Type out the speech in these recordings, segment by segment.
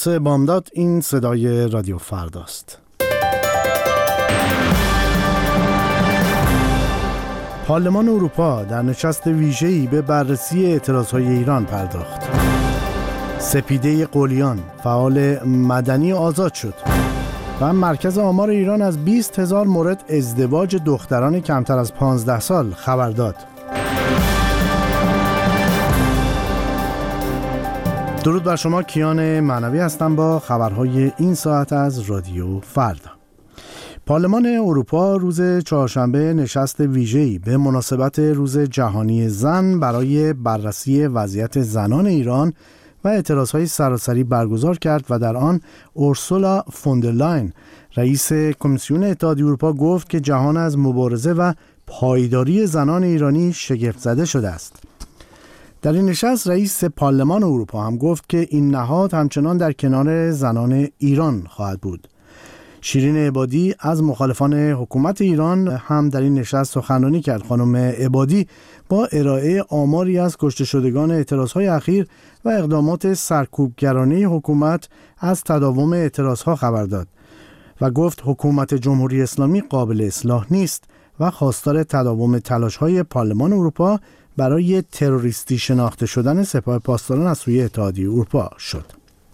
بامداد. این صدای رادیو فرداست. پارلمان اروپا در نشست ویژه‌ای به بررسی اعتراضهای ایران پرداخت. سپیده قلیان فعال مدنی آزاد شد و مرکز آمار ایران از 20,000 مورد ازدواج دختران کمتر از 15 سال خبر داد. درود بر شما، کیان معنوی هستم با خبرهای این ساعت از رادیو فردا. پارلمان اروپا روز چهارشنبه نشست ویژه‌ای به مناسبت روز جهانی زن برای بررسی وضعیت زنان ایران و اعتراضهای سراسری برگزار کرد و در آن اورسولا فوندرلاین رئیس کمیسیون اتحادیه اروپا گفت که جهان از مبارزه و پایداری زنان ایرانی شگفت زده شده است. در این نشست رئیس پارلمان اروپا هم گفت که این نهاد همچنان در کنار زنان ایران خواهد بود. شیرین عبادی از مخالفان حکومت ایران هم در این نشست سخنرانی کرد. خانم عبادی با ارائه آماری از کشته شدگان اعتراضهای اخیر و اقدامات سرکوبگرانه حکومت از تداوم اعتراضها خبر داد و گفت حکومت جمهوری اسلامی قابل اصلاح نیست و خواستار تداوم تلاش‌های پارلمان اروپا برای تروریستی شناخته شدن سپاه پاسداران از سوی اتحادیه اروپا شد.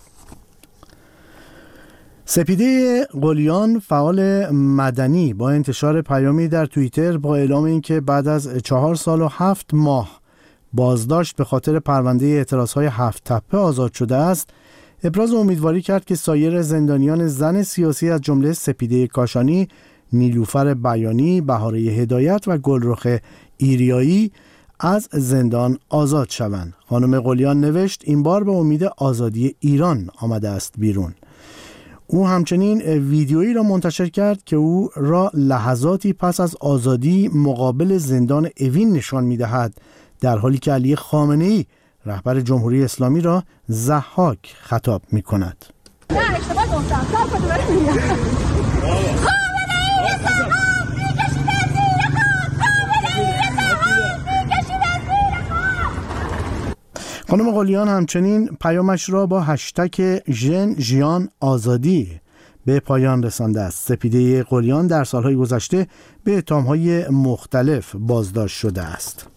سپیده قلیان فعال مدنی با انتشار پیامی در توییتر با اعلام اینکه بعد از 4 سال و 7 ماه بازداشت به خاطر پرونده اعتراضهای 7 تپه آزاد شده است، ابراز امیدواری کرد که سایر زندانیان زن سیاسی از جمله سپیده کاشانی، نیلوفر بیانی، بهاره هدایت و گلرخ ایریایی از زندان آزاد شوند. خانم قلیان نوشت این بار به امید آزادی ایران آمده است بیرون. او همچنین ویدیویی را منتشر کرد که او را لحظاتی پس از آزادی مقابل زندان اوین نشان می‌دهد، در حالی که علی خامنه‌ای رهبر جمهوری اسلامی را ضحاک خطاب می‌کند. خانم قلیان همچنین پیامش را با هشتگ ژن ژیان آزادی به پایان رسانده است. سپیده قلیان در سالهای گذشته به اتهام‌های مختلف بازداشت شده است.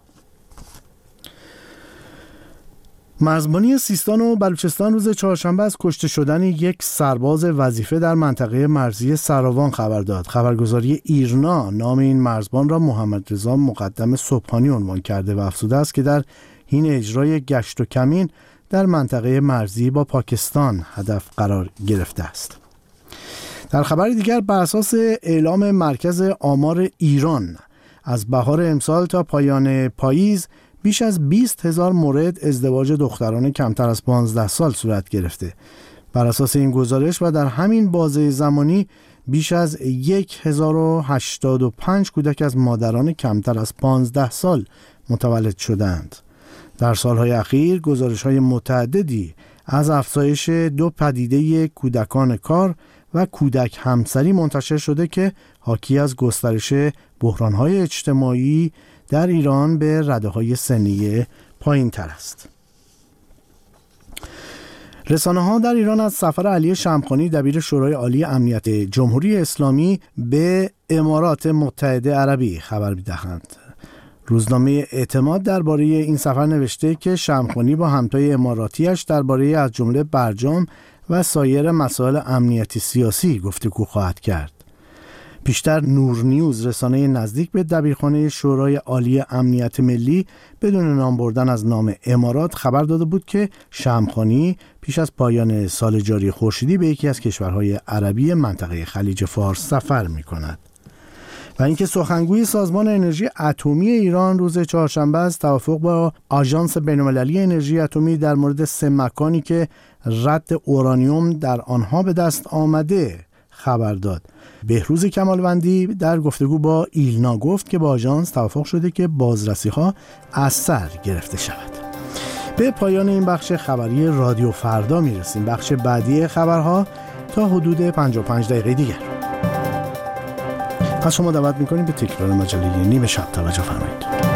مرزبانی سیستان و بلوچستان روز چهارشنبه از کشته شدن یک سرباز وظیفه در منطقه مرزی سراوان خبر داد. خبرگزاری ایرنا نام این مرزبان را محمد رضا مقدم صبحانی عنوان کرده و افزوده است که در این اجرای گشت و کمین در منطقه مرزی با پاکستان هدف قرار گرفته است. در خبر دیگر بر اساس اعلام مرکز آمار ایران از بهار امسال تا پایان پاییز بیش از 20,000 مورد ازدواج دختران کمتر از 15 سال صورت گرفته. بر اساس این گزارش و در همین بازه زمانی بیش از 1085 کودک از مادران کمتر از 15 سال متولد شدند. در سالهای اخیر گزارش‌های متعددی از افزایش دو پدیده کودکان کار و کودک همسری منتشر شده که حاکی از گسترش بحران‌های اجتماعی در ایران به رده‌های سنی پایین‌تر است. رسانه‌ها در ایران از سفر علی شمخانی دبیر شورای عالی امنیت جمهوری اسلامی به امارات متحده عربی خبر می‌دهند. روزنامه اعتماد درباره این سفر نوشته که شمخانی با همتای اماراتیش درباره از جمله برجام و سایر مسائل امنیتی سیاسی گفتگو خواهد کرد. پیشتر نور نیوز رسانه نزدیک به دبیرخانه شورای عالی امنیت ملی بدون نام بردن از نام امارات خبر داده بود که شمخانی پیش از پایان سال جاری خورشیدی به یکی از کشورهای عربی منطقه خلیج فارس سفر می‌کند. و اینکه سخنگوی سازمان انرژی اتمی ایران روز چهارشنبه از توافق با آژانس بین‌المللی انرژی اتمی در مورد 3 مکانی که رد اورانیوم در آنها به دست آمده خبر داد. بهروز کمالوندی در گفتگو با ایلنا گفت که با آژانس توافق شده که بازرسی‌ها از سر گرفته شود. به پایان این بخش خبری رادیو فردا میرسیم. بخش بعدی خبرها تا حدود 55 دقیقه دیگر. از شما دعوت میکنیم به تکرار مجله نیمه شب توجه فرمایید.